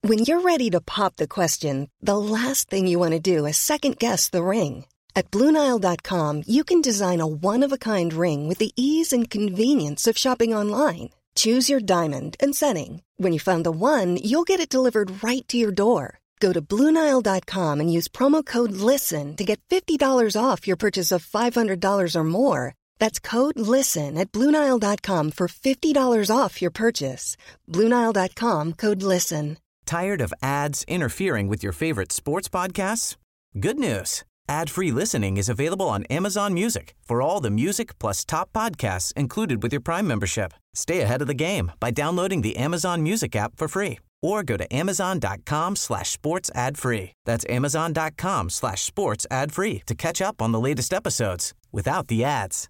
When you're ready to pop the question, the last thing you want to do is second-guess the ring. At BlueNile.com, you can design a one-of-a-kind ring with the ease and convenience of shopping online. Choose your diamond and setting. When you find the one, you'll get it delivered right to your door. Go to BlueNile.com and use promo code LISTEN to get $50 off your purchase of $500 or more. That's code LISTEN at BlueNile.com for $50 off your purchase. BlueNile.com, code LISTEN. Tired of ads interfering with your favorite sports podcasts? Good news. Ad-free listening is available on Amazon Music for all the music plus top podcasts included with your Prime membership. Stay ahead of the game by downloading the Amazon Music app for free or go to amazon.com/sports ad free. That's amazon.com/sports ad free to catch up on the latest episodes without the ads.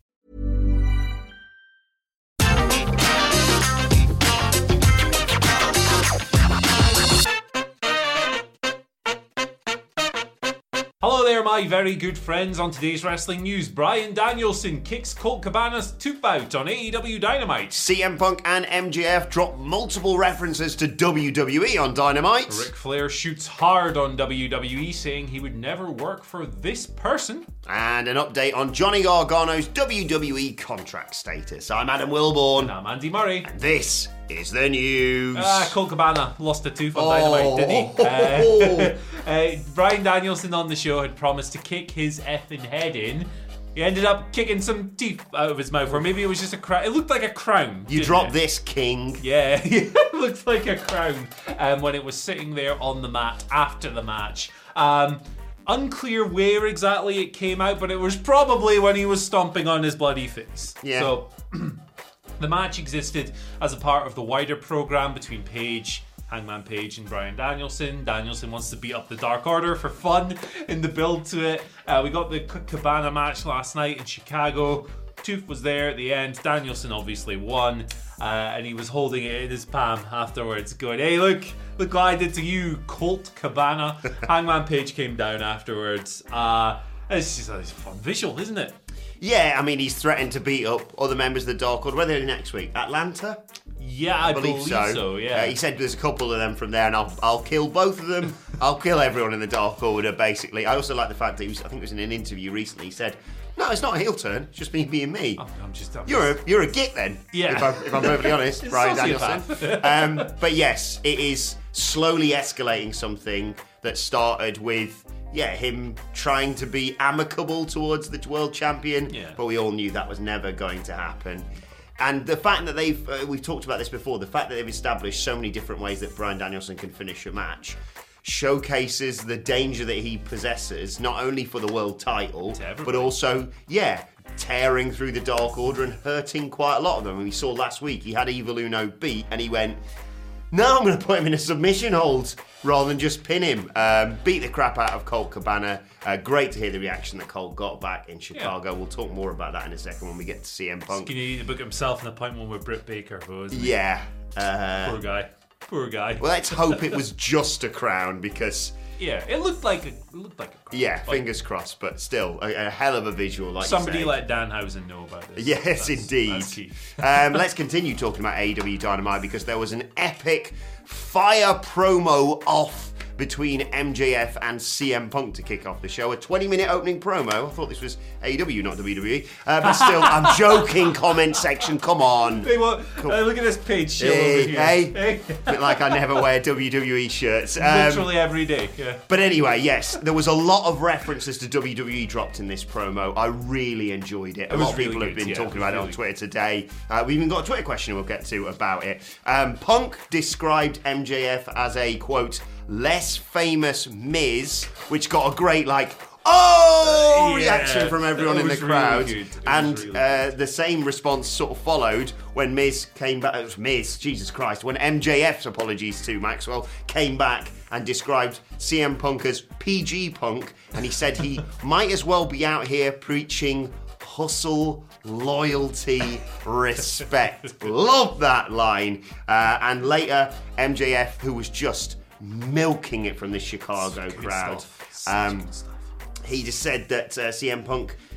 Hello there, my very good friends. On today's wrestling news, Bryan Danielson kicks Colt Cabana's tooth out on AEW Dynamite. CM Punk and MJF drop multiple references to WWE on Dynamite. Ric Flair shoots hard on WWE, saying he would never work for this person. And an update on Johnny Gargano's WWE contract status. I'm Adam Wilborn. And I'm Andy Murray. This is the news. Colt Cabana lost a tooth on Dynamite, didn't he? Bryan Danielson on the show had promised to kick his effing head in. He ended up kicking some teeth out of his mouth, or maybe it was just a crown. It looked like a crown. You dropped this, king. Yeah, it looked like a crown when it was sitting there on the mat after the match. Unclear where exactly it came out, but it was probably when he was stomping on his bloody face. Yeah. So the match existed as a part of the wider program between Hangman Page and Bryan Danielson. Danielson wants to beat up the Dark Order for fun in the build to it. We got the Cabana match last night in Chicago. Tooth was there at the end. Danielson obviously won, and he was holding it in his palm afterwards, going, "Hey, look what I did to you, Colt Cabana." Hangman Page came down afterwards. It's just a fun visual, isn't it? Yeah, I mean, he's threatened to beat up other members of the Dark Order. Where are they next week? Atlanta? Yeah, I believe so, yeah. He said there's a couple of them from there, and I'll kill both of them. I'll kill everyone in the Dark Order, basically. I also like the fact that I think it was in an interview recently, he said, "No, it's not a heel turn. It's just me being me." You're a git then. Yeah. If I'm perfectly honest, Bryan Danielson. But yes, it is slowly escalating something that started with him trying to be amicable towards the world champion, but we all knew that was never going to happen. And the fact that we've talked about this before, the fact that they've established so many different ways that Bryan Danielson can finish a match showcases the danger that he possesses, not only for the world title, but also, tearing through the Dark Order and hurting quite a lot of them. And we saw last week, he had Evil Uno beat, and he went, "No, I'm going to put him in a submission hold rather than just pin him." Beat the crap out of Colt Cabana. Great to hear the reaction that Colt got back in Chicago. Yeah. We'll talk more about that in a second when we get to CM Punk. He needed to book himself an appointment with Britt Baker, wasn't he? Yeah. Poor guy. Well, let's hope it was just a crown, because... Yeah, it looked like a crown. Yeah, fingers crossed, but still, a hell of a visual, like somebody you say. let Danhausen know about this. Yes, indeed. Let's continue talking about AEW Dynamite, because there was an epic fire promo off between MJF and CM Punk to kick off the show. A 20-minute opening promo. I thought this was AEW, not WWE. But still, I'm joking, comment section. Come on. Hey, what? Look at this page show over here. Hey. A bit like I never wear WWE shirts. Literally every day, yeah. But anyway, yes, there was a lot of references to WWE dropped in this promo. I really enjoyed it. A lot of people have been talking about it on Twitter today. We even got a Twitter question we'll get to about it. Punk described MJF as a, quote, less famous Miz, which got a great, reaction from everyone in the crowd. Really and the same response sort of followed when Miz came back. It was Miz, Jesus Christ. When MJF's, apologies to Maxwell, came back and described CM Punk as PG Punk, and he said he might as well be out here preaching hustle, loyalty, respect. Love that line. And later, MJF, who was just milking it from the Chicago crowd. He just said that CM Punk,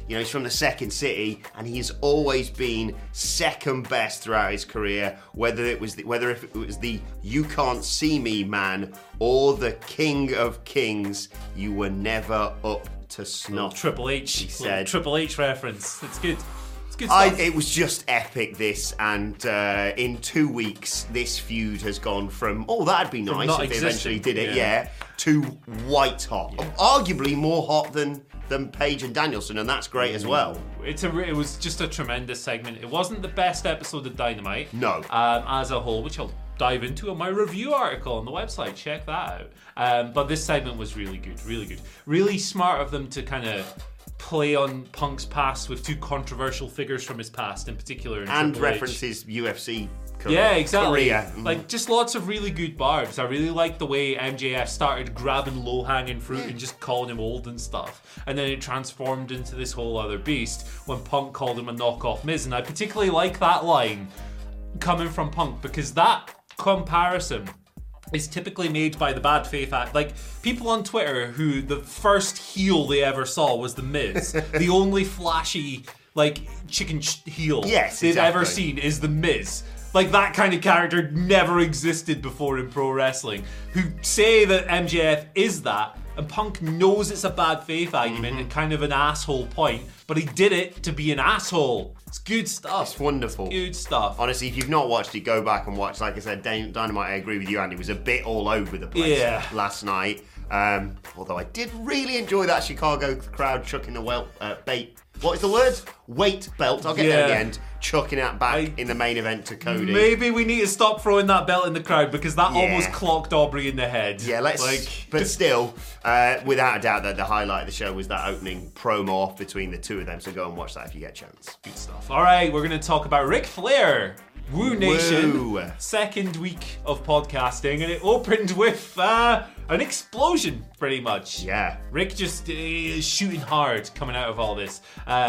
he's from the Second City, and he's always been second best throughout his career. Whether it was the "You Can't See Me" man or the King of Kings, you were never up to snuff. Triple H, he said. Triple H reference. It's good. Good stuff. It was just epic, this, and in 2 weeks, this feud has gone from, that'd be nice if they eventually did it, to white hot. Yeah. Arguably more hot than Page and Danielson, and that's great as well. It was just a tremendous segment. It wasn't the best episode of Dynamite. No. As a whole, which I'll dive into in my review article on the website. Check that out. But this segment was really good, really good. Really smart of them to kind of play on Punk's past with two controversial figures from his past, in particular, and references UFC career. Yeah, exactly. Korea. Like, just lots of really good barbs. I really like the way MJF started grabbing low-hanging fruit and just calling him old and stuff, and then it transformed into this whole other beast when Punk called him a knockoff Miz. And I particularly like that line coming from Punk, because that comparison is typically made by the bad faith act. Like, people on Twitter who the first heel they ever saw was The Miz. The only flashy, like, chicken heel they've ever seen is The Miz. Like, that kind of character never existed before in pro wrestling. Who say that MJF is that, and Punk knows it's a bad faith argument and kind of an asshole point, but he did it to be an asshole. It's good stuff. It's wonderful. Good stuff. Honestly, if you've not watched it, go back and watch. Like I said, Dynamite, I agree with you, Andy, was a bit all over the place last night. Although I did really enjoy that Chicago crowd chucking the bait. What is the word? Weight belt. I'll get there in the end. Chucking it back in the main event to Cody. Maybe we need to stop throwing that belt in the crowd, because that almost clocked Aubrey in the head. Yeah, but still, without a doubt, that the highlight of the show was that opening promo off between the two of them. So go and watch that if you get a chance. Good stuff. All right, we're going to talk about Ric Flair. Woo Nation. Woo. Second week of podcasting, and it opened with an explosion, pretty much. Yeah. Rick just is shooting hard coming out of all this.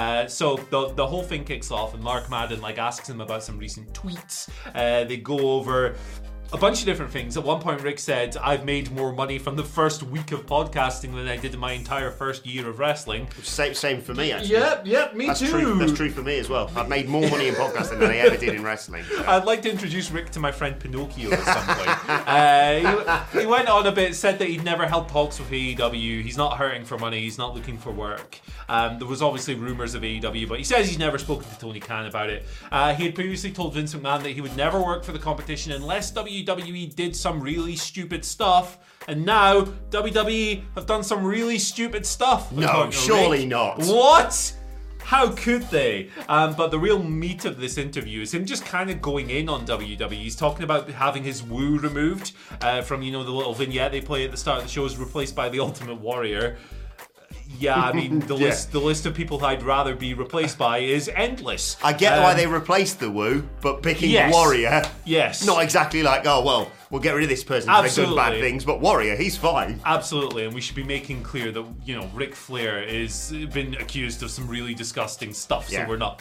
So the whole thing kicks off, and Mark Madden asks him about some recent tweets. They go over a bunch of different things. At one point, Rick said, "I've made more money from the first week of podcasting than I did in my entire first year of wrestling." Same for me, actually. Yep, me too. That's true for me as well. I've made more money in podcasting than I ever did in wrestling. So. I'd like to introduce Rick to my friend Pinocchio at some point. He went on a bit, said that he'd never held talks with AEW. He's not hurting for money. He's not looking for work. There was obviously rumours of AEW, but he says he's never spoken to Tony Khan about it. He had previously told Vince McMahon that he would never work for the competition unless WWE did some really stupid stuff, and now WWE have done some really stupid stuff. No, surely not. What? How could they? But the real meat of this interview is him just kind of going in on WWE. He's talking about having his woo removed from, the little vignette they play at the start of the show, is replaced by the Ultimate Warrior. Yeah, I mean, the list of people I'd rather be replaced by is endless. I get why they replaced the Woo, but picking Warrior, not exactly like, we'll get rid of this person for good bad things, but Warrior, he's fine. Absolutely, and we should be making clear that, Ric Flair is been accused of some really disgusting stuff, so we're not,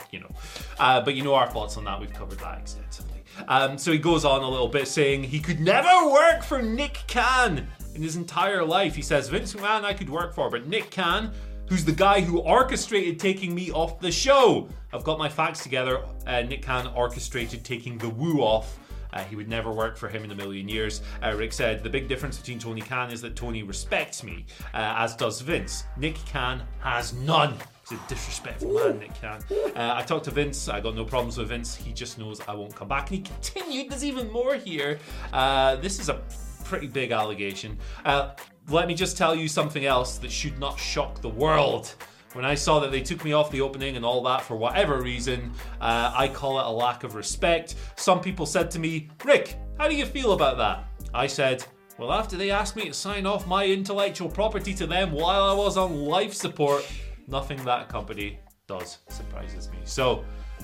But our thoughts on that, we've covered that extensively. So he goes on a little bit saying he could never work for Nick Khan in his entire life. He says, Vince McMahon I could work for, but Nick Khan, who's the guy who orchestrated taking me off the show. I've got my facts together. Nick Khan orchestrated taking the Woo off. He would never work for him in a million years. Rick said, the big difference between Tony Khan is that Tony respects me, as does Vince. Nick Khan has none. He's a disrespectful man, Nick Khan. I talked to Vince. I got no problems with Vince. He just knows I won't come back. And he continued, there's even more here. This is a pretty big allegation. Let me just tell you something else that should not shock the world. When I saw that they took me off the opening and all that for whatever reason, I call it a lack of respect. Some people said to me, Rick, how do you feel about that? I said, well, after they asked me to sign off my intellectual property to them while I was on life support, nothing that company does surprises me. So,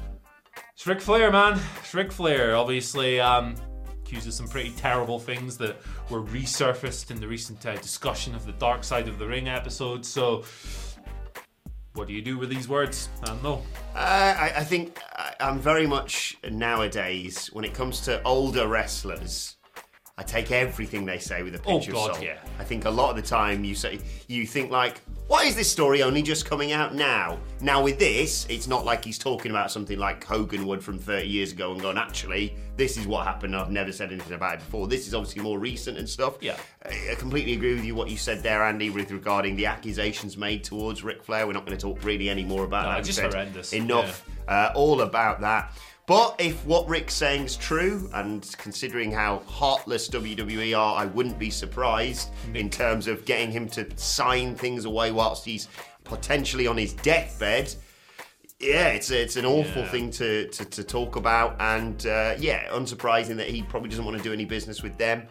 it's Ric Flair, man. It's Ric Flair, obviously. Accused of some pretty terrible things that were resurfaced in the recent discussion of the Dark Side of the Ring episode. So, what do you do with these words? I don't know. I think I'm very much nowadays, when it comes to older wrestlers, I take everything they say with a pinch of salt. Yeah. I think a lot of the time you think like, why is this story only just coming out now? Now with this, it's not like he's talking about something like Hogan would from 30 years ago and gone, actually, this is what happened. I've never said anything about it before. This is obviously more recent and stuff. Yeah. I completely agree with you what you said there, Andy, with regarding the accusations made towards Ric Flair. We're not going to talk really any more about that. Just horrendous. Enough. All about that. But if what Rick's saying is true, and considering how heartless WWE are, I wouldn't be surprised in terms of getting him to sign things away whilst he's potentially on his deathbed. Yeah, it's an awful thing to talk about, and unsurprising that he probably doesn't want to do any business with them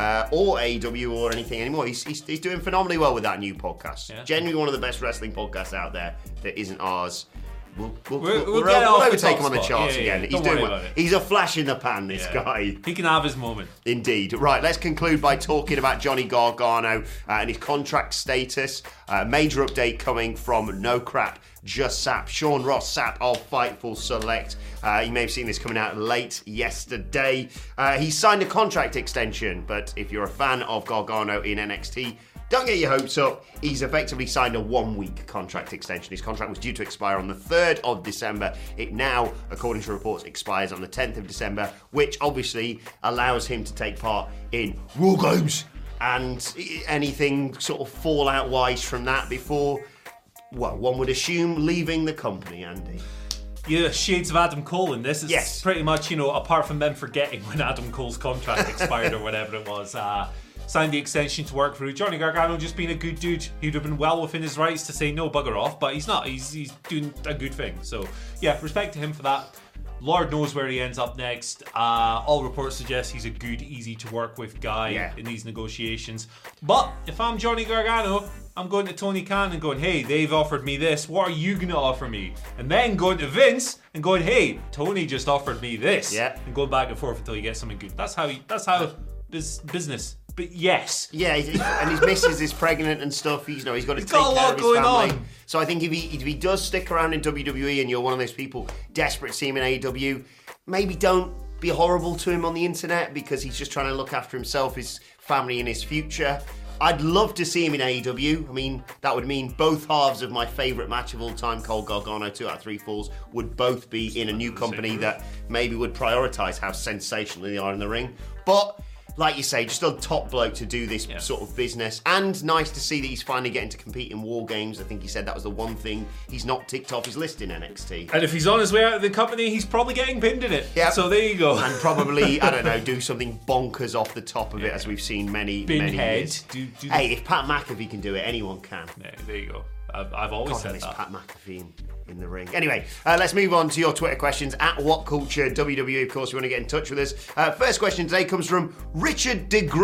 or AEW or anything anymore. He's doing phenomenally well with that new podcast. Yeah. Genuinely one of the best wrestling podcasts out there that isn't ours. We'll overtake him on the charts again. He's doing well. He's a flash in the pan, this guy. He can have his moment. Indeed. Right, let's conclude by talking about Johnny Gargano and his contract status. Major update coming from No Crap, Just Sap. Sean Ross Sapp of Fightful Select. You may have seen this coming out late yesterday. He signed a contract extension, but if you're a fan of Gargano in NXT, don't get your hopes up. He's effectively signed a 1-week contract extension. His contract was due to expire on the 3rd of December. It now, according to reports, expires on the 10th of December, which obviously allows him to take part in War Games and anything sort of fallout-wise from that before, well, one would assume leaving the company, Andy. Yeah, shades of Adam Cole in this. It's pretty much, apart from them forgetting when Adam Cole's contract expired or whatever it was, signed the extension to work through. Johnny Gargano just being a good dude. He'd have been well within his rights to say no, bugger off, but he's not. He's doing a good thing. So, yeah, respect to him for that. Lord knows where he ends up next. All reports suggest he's a good, easy to work with guy in these negotiations. But if I'm Johnny Gargano, I'm going to Tony Khan and going, hey, they've offered me this. What are you going to offer me? And then going to Vince and going, hey, Tony just offered me this. Yeah. And going back and forth until you get something good. That's how this business. But yes. Yeah, and his missus is pregnant and stuff. He's got to take care of his family. On. So I think if he does stick around in WWE and you're one of those people desperate to see him in AEW, maybe don't be horrible to him on the internet because he's just trying to look after himself, his family and his future. I'd love to see him in AEW. I mean, that would mean both halves of my favourite match of all time, Cole Gargano, 2 out of 3 falls, would both be in a new company that maybe would prioritise how sensational they are in the ring. But like you say, just a top bloke to do this sort of business. And nice to see that he's finally getting to compete in War Games. I think he said that was the one thing he's not ticked off his list in NXT. And if he's on his way out of the company, he's probably getting pinned in it. Yep. So there you go. And probably, I don't know, do something bonkers off the top of it, as we've seen many years. Hey, if Pat McAfee can do it, anyone can. Yeah, there you go. I've always said that. Pat McAfee in the ring. Anyway, let's move on to your Twitter questions at WhatCulture WWE. Of course, you want to get in touch with us. First question today comes from Richard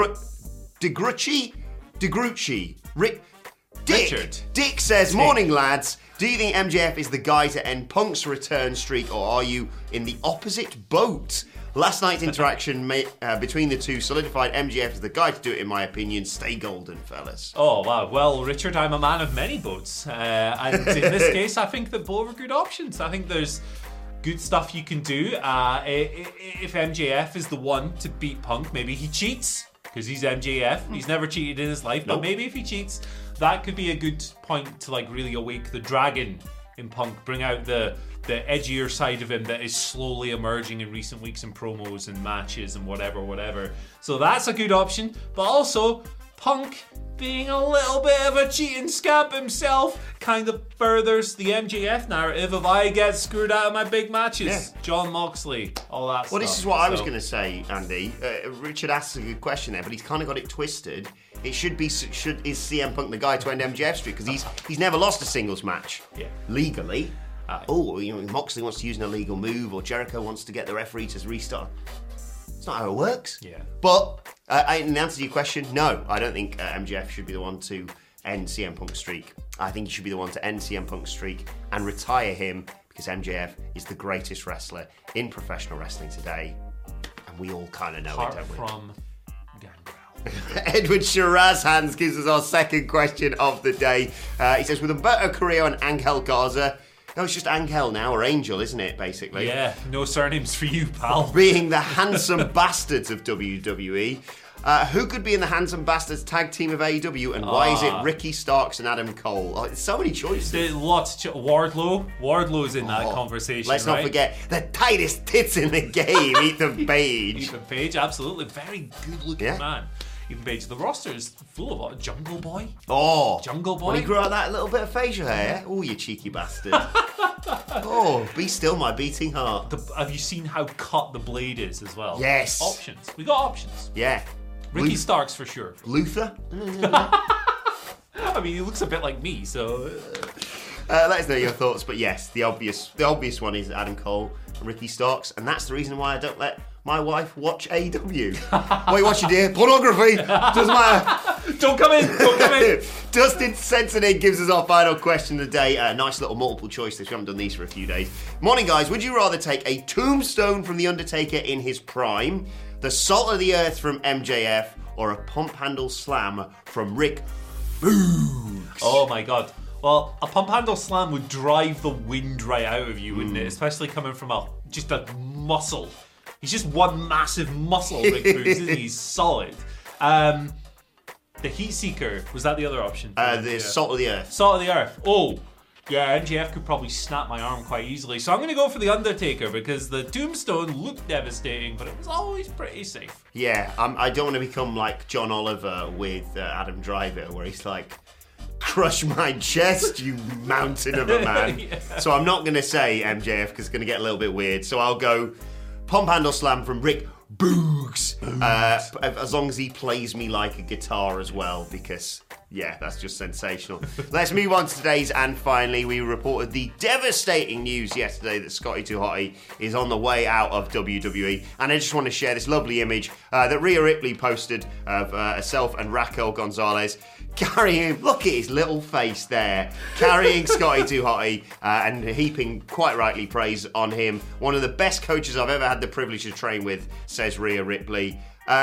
DeGrucci. Richard. Dick says, morning lads. Do you think MJF is the guy to end Punk's return streak, or are you in the opposite boat? Last night's interaction between the two solidified MJF as the guy to do it, in my opinion. Stay golden, fellas. Oh, wow. Well, Richard, I'm a man of many boats. And in this case, I think that both are good options. I think there's good stuff you can do. If MJF is the one to beat Punk, maybe he cheats, because he's MJF. He's never cheated in his life, but maybe if he cheats, that could be a good point to really awake the dragon in Punk, bring out the edgier side of him that is slowly emerging in recent weeks in promos and matches and whatever. So that's a good option. But also, Punk being a little bit of a cheating scamp himself kind of furthers the MJF narrative of I get screwed out of my big matches. Yeah. John Moxley, all that stuff. Well, this is what I was going to say, Andy. Richard asks a good question there, but he's kind of got it twisted. It should be, is CM Punk the guy to end MJF streak? Because he's never lost a singles match legally. Moxley wants to use an illegal move, or Jericho wants to get the referee to restart. It's not how it works. Yeah. But in answer to your question, no, I don't think MJF should be the one to end CM Punk's streak. I think he should be the one to end CM Punk's streak and retire him, because MJF is the greatest wrestler in professional wrestling today, and we all kind of know it, don't we? From Gangrel. Edward Shirazhands gives us our second question of the day. He says, with Humberto Carrillo and Angel Garza, no, it's just Angel now, or Angel, isn't it, basically? Yeah, no surnames for you, pal. Being the handsome bastards of WWE, Who could be in the Handsome Bastards tag team of AEW, and why is it Ricky Starks and Adam Cole? Oh, there's so many choices. There's lots. Wardlow's in that conversation. Let's not forget the tightest tits in the game, Ethan Page. Ethan Page, absolutely, very good-looking man. Ethan Page. The roster is full of Jungle Boy. Oh, Jungle Boy. When he grew out that little bit of facial hair. Oh, you cheeky bastard. Oh, be still my beating heart. Have you seen how cut the blade is as well? Yes. Options. We got options. Yeah. Ricky Starks for sure. Luther? I mean, he looks a bit like me, so... Let us know your thoughts, but yes, the obvious one is Adam Cole and Ricky Starks, and that's the reason why I don't let my wife watch AEW. What are you watching, dear? Pornography! Doesn't matter. Don't come in! Dustin Sensinig gives us our final question of the day. A nice little multiple choice this. We haven't done these for a few days. Morning, guys. Would you rather take a tombstone from The Undertaker in his prime, the salt of the earth from MJF, or a pump handle slam from Rick Boogs? Oh my god. Well, a pump handle slam would drive the wind right out of you, wouldn't it? Especially coming from just a muscle. He's just one massive muscle, Rick Boogs, isn't he? He's solid. The Heat Seeker, was that the other option? The Salt of the Earth. Salt of the Earth. Oh, yeah, MJF could probably snap my arm quite easily. So I'm going to go for The Undertaker because the tombstone looked devastating, but it was always pretty safe. Yeah, I don't want to become like John Oliver with Adam Driver, where he's like, crush my chest, you mountain of a man. Yeah. So I'm not going to say MJF because it's going to get a little bit weird. So I'll go pump handle slam from Rick Boogs. As long as he plays me like a guitar as well, because yeah, that's just sensational. Let's move on to today's, and finally we reported the devastating news yesterday that Scotty 2 Hotty is on the way out of WWE, and I just want to share this lovely image that Rhea Ripley posted of herself and Raquel Gonzalez carrying him. Look at his little face there, carrying Scotty 2 Hotty and heaping quite rightly praise on him. One of the best coaches I've ever had the privilege to train with, says Rhea Ripley.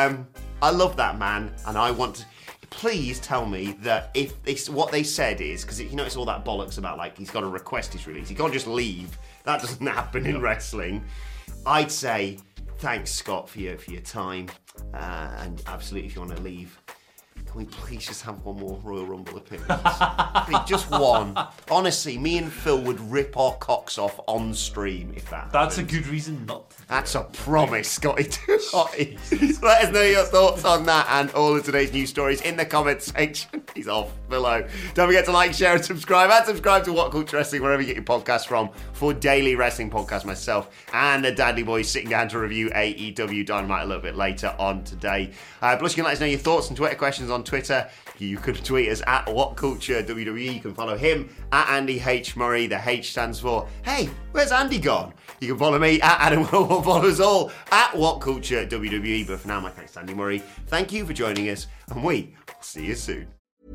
I love that man, and I want to... Please tell me that if it's what they said is, because you know it's all that bollocks about like he's got to request his release, he can't just leave. That doesn't happen in wrestling. I'd say thanks, Scott, for your time, and absolutely if you want to leave, can we please just have one more Royal Rumble appearance? Just one. Honestly, me and Phil would rip our cocks off on stream if that That's happens. a good reason not to. That's a promise, Scotty 2 Hotty. Let us know your thoughts on that and all of today's news stories in the comments section. He's off below. Don't forget to like, share, and subscribe. And subscribe to What Culture Wrestling wherever you get your podcasts from for daily wrestling podcasts. Myself and the Daddy Boys sitting down to review AEW Dynamite a little bit later on today. Plus, you can let us know your thoughts and Twitter questions on Twitter. You can tweet us at WhatCultureWWE. You can follow him at Andy H. Murray. The H stands for, hey, where's Andy gone? You can follow me at Adam Will. Follow us all at WhatCultureWWE. But for now, my thanks to Andy Murray. Thank you for joining us, and we will see you soon.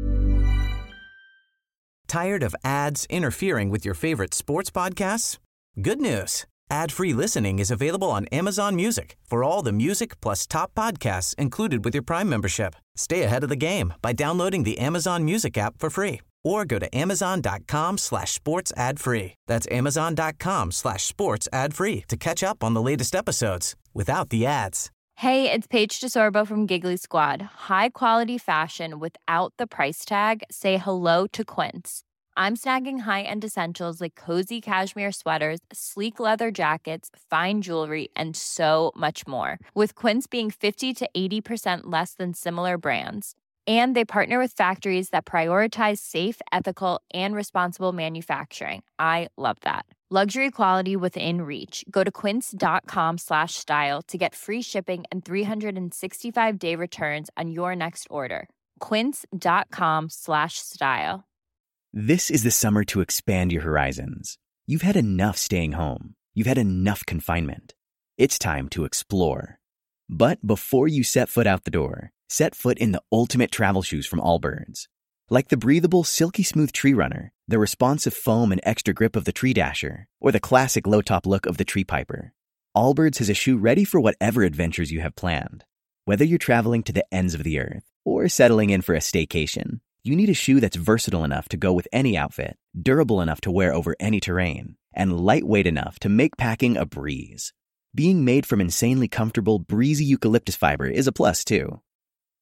Tired of ads interfering with your favorite sports podcasts? Good news. Ad-free listening is available on Amazon Music for all the music plus top podcasts included with your Prime membership. Stay ahead of the game by downloading the Amazon Music app for free or go to amazon.com/sports ad free. That's amazon.com/sports ad free to catch up on the latest episodes without the ads. Hey, it's Paige DeSorbo from Giggly Squad. High quality fashion without the price tag. Say hello to Quince. I'm snagging high-end essentials like cozy cashmere sweaters, sleek leather jackets, fine jewelry, and so much more. With Quince being 50 to 80% less than similar brands. And they partner with factories that prioritize safe, ethical, and responsible manufacturing. I love that. Luxury quality within reach. Go to quince.com/style to get free shipping and 365-day returns on your next order. Quince.com/style. This is the summer to expand your horizons. You've had enough staying home. You've had enough confinement. It's time to explore. But before you set foot out the door, set foot in the ultimate travel shoes from Allbirds. Like the breathable, silky smooth Tree Runner, the responsive foam and extra grip of the Tree Dasher, or the classic low-top look of the Tree Piper, Allbirds has a shoe ready for whatever adventures you have planned. Whether you're traveling to the ends of the earth or settling in for a staycation, you need a shoe that's versatile enough to go with any outfit, durable enough to wear over any terrain, and lightweight enough to make packing a breeze. Being made from insanely comfortable, breezy eucalyptus fiber is a plus, too.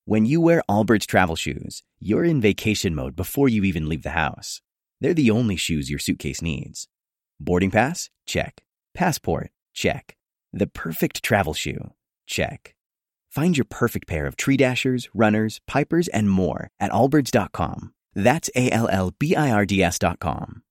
When you wear Allbirds travel shoes, you're in vacation mode before you even leave the house. They're the only shoes your suitcase needs. Boarding pass? Check. Passport? Check. The perfect travel shoe? Check. Find your perfect pair of tree dashers, runners, pipers, and more at allbirds.com. That's ALLBIRDS.com.